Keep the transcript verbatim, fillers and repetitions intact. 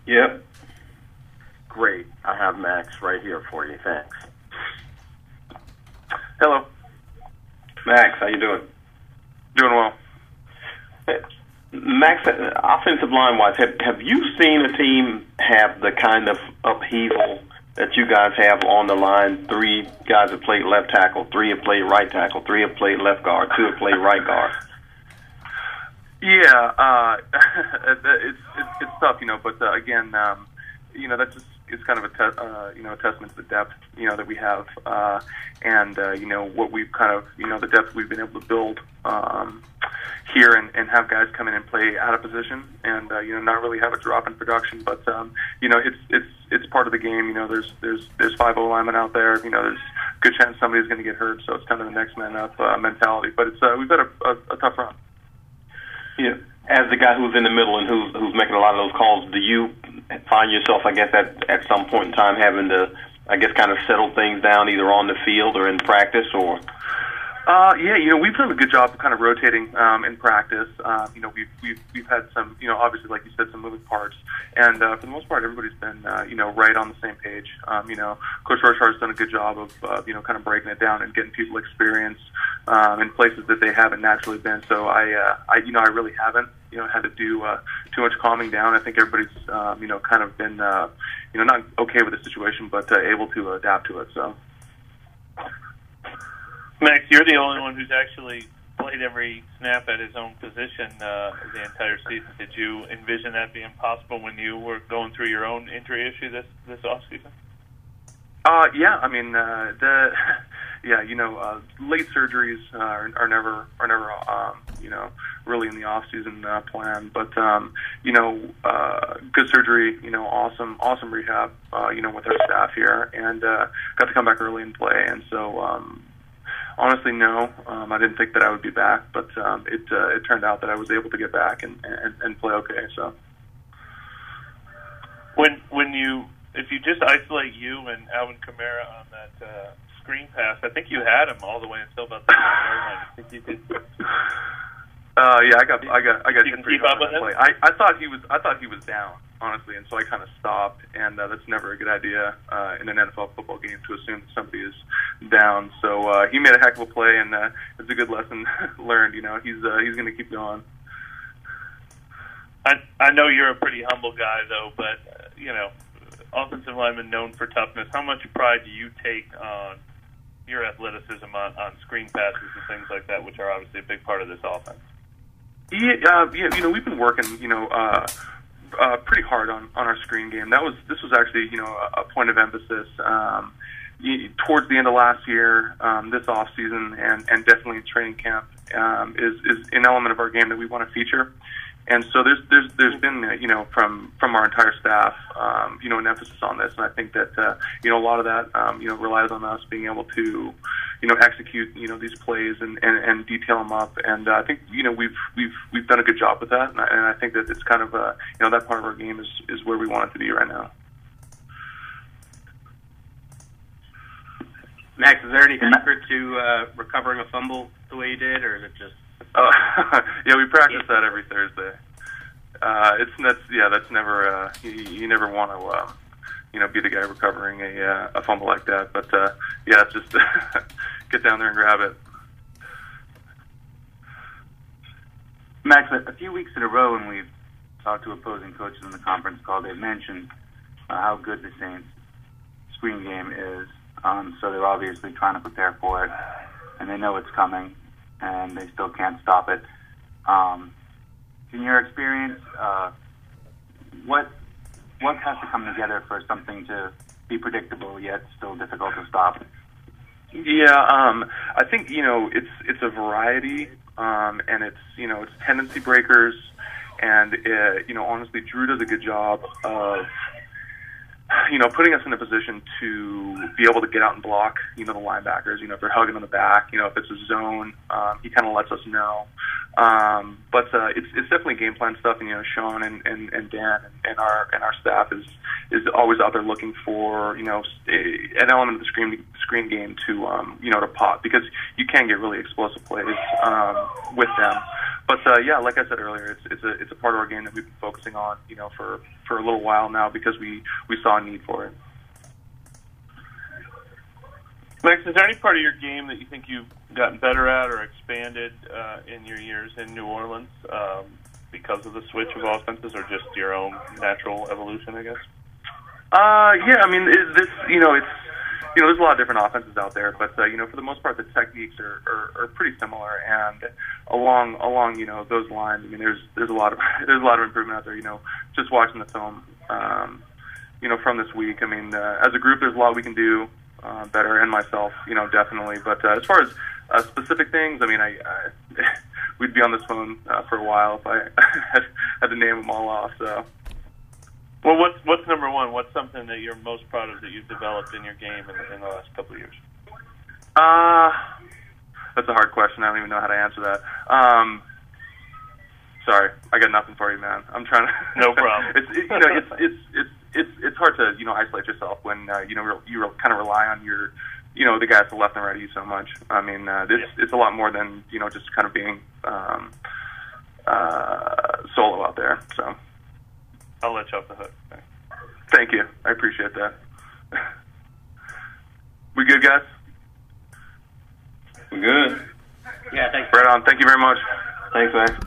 Yep. Great. I have Max right here for you. Thanks. Hello. Max, how you doing? Doing well. Max, offensive line-wise, have, have you seen a team have the kind of upheaval that you guys have on the line? Three guys have played left tackle, three have played right tackle, three have played left guard, two have played right guard. Yeah, uh, it's, it's it's tough, you know. But uh, again, um, you know, that's just it's kind of a te- uh, you know a testament to the depth, you know, that we have, uh, and uh, you know what we've kind of you know the depth we've been able to build um, here, and, and have guys come in and play out of position, and uh, you know not really have a drop in production. But um, you know it's it's it's part of the game. You know, there's there's there's five O linemen out there. You know, there's a good chance somebody's going to get hurt, so it's kind of the next man up uh, mentality. But it's uh, we've had a, a, a tough run. Yeah. As the guy who's in the middle and who's who's making a lot of those calls, do you find yourself, I guess, at at some point in time having to, I guess, kind of settle things down either on the field or in practice, or? Uh, yeah, you know, we've done a good job of kind of rotating um, in practice. Um, you know, we've we've we've had some, you know, obviously, like you said, some moving parts, and uh, for the most part, everybody's been, uh, you know, right on the same page. Um, you know, Coach Rorschach's done a good job of, uh, you know, kind of breaking it down and getting people experience um, in places that they haven't naturally been. So I, uh, I, you know, I really haven't, you know, had to do uh, too much calming down. I think everybody's, um, you know, kind of been, uh, you know, not okay with the situation, but uh, able to adapt to it. So. Max, you're the only one who's actually played every snap at his own position uh, the entire season. Did you envision that being possible when you were going through your own injury issue this this off season? Uh, yeah, I mean, uh, the yeah, you know, uh, late surgeries uh, are, are never are never um, you know really in the off season uh, plan. But um, you know, uh, good surgery, you know, awesome awesome rehab, uh, you know, with our staff here, and uh, got to come back early and play, and so. Um, Honestly, no. Um, I didn't think that I would be back, but um, it uh, it turned out that I was able to get back and, and, and play okay. So, when when you if you just isolate you and Alvin Kamara on that uh, screen pass, I think you had him all the way until about the yard line. I think you did. Uh, yeah, I got I got I got you hit pretty keep up hard with on that him? play. I, I thought he was I thought he was down, honestly, and so I kind of stopped, and uh, that's never a good idea uh, in an N F L football game to assume that somebody is down. So uh, he made a heck of a play, and uh, it's a good lesson learned. You know, he's uh, he's going to keep going. I I know you're a pretty humble guy though, but uh, you know, offensive lineman known for toughness. How much pride do you take on your athleticism on, on screen passes and things like that, which are obviously a big part of this offense? Yeah, uh, yeah, you know, we've been working, you know, uh, uh, pretty hard on, on our screen game. That was this was actually, you know, a, a point of emphasis um, y- towards the end of last year, um, this off season, and, and definitely in training camp um, is is an element of our game that we want to feature. And so there's there's there's been uh, you know from from our entire staff um, you know an emphasis on this, and I think that uh, you know a lot of that um, you know relies on us being able to you know execute you know these plays and, and, and detail them up, and uh, I think you know we've we've we've done a good job with that, and I, and I think that it's kind of uh, you know that part of our game is, is where we want it to be right now. Max, is there any secret to uh, recovering a fumble the way you did, or is it just? Uh, yeah, we practice that every Thursday. Uh, it's that's yeah, that's never uh, you, you never want to uh, you know be the guy recovering a uh, a fumble like that. But uh, yeah, it's just get down there and grab it. Max, a few weeks in a row when we've talked to opposing coaches in the conference call, they've mentioned uh, how good the Saints' screen game is. Um, so they're obviously trying to prepare for it, and they know it's coming, and they still can't stop it. Um, in your experience, uh, what what has to come together for something to be predictable yet still difficult to stop? Yeah, um, I think you know it's it's a variety, um, and it's you know it's tendency breakers, and uh, you know honestly, Drew does a good job of. You know, putting us in a position to be able to get out and block, you know, the linebackers, you know, if they're hugging on the back, you know, if it's a zone, um, he kind of lets us know. Um, but uh, it's it's definitely game plan stuff, and you know, Sean and, and, and Dan and, and our and our staff is is always out there looking for you know an element of the screen screen game to um, you know to pop, because you can get really explosive plays um, with them. but uh, yeah, like I said earlier, it's it's a it's a part of our game that we've been focusing on, you know, for, for a little while now because we, we saw a need for it. Max, is there any part of your game that you think you've gotten better at or expanded uh, in your years in New Orleans um, because of the switch of offenses, or just your own natural evolution, I guess? Uh, yeah, I mean, it, this, you know, it's, you know, there's a lot of different offenses out there, but, uh, you know, for the most part, the techniques are, are, are pretty similar, and along, along, you know, those lines, I mean, there's, there's a lot of, there's a lot of improvement out there, you know, just watching the film, um, you know, from this week. I mean, uh, as a group, there's a lot we can do, uh, better, and myself, you know, definitely, but, uh, as far as, uh, specific things, I mean, I, I we'd be on this phone, uh, for a while if I had, had to name them all off, so. Well, what's what's number one? What's something that you're most proud of that you've developed in your game in, in the last couple of years? Uh, that's a hard question. I don't even know how to answer that. Um, sorry, I got nothing for you, man. I'm trying to. No problem. it's it, you know it's it's it's it's it's hard to you know isolate yourself when uh, you know re- you re- kind of rely on your you know the guys to the left and right of you so much. I mean, uh, it's yeah. it's a lot more than you know just kind of being um, uh, solo out there. So. I'll let you off the hook. Thanks. Thank you. I appreciate that. We good, guys? We're good. Yeah, thanks. Right on. Thank you very much. Thanks, man.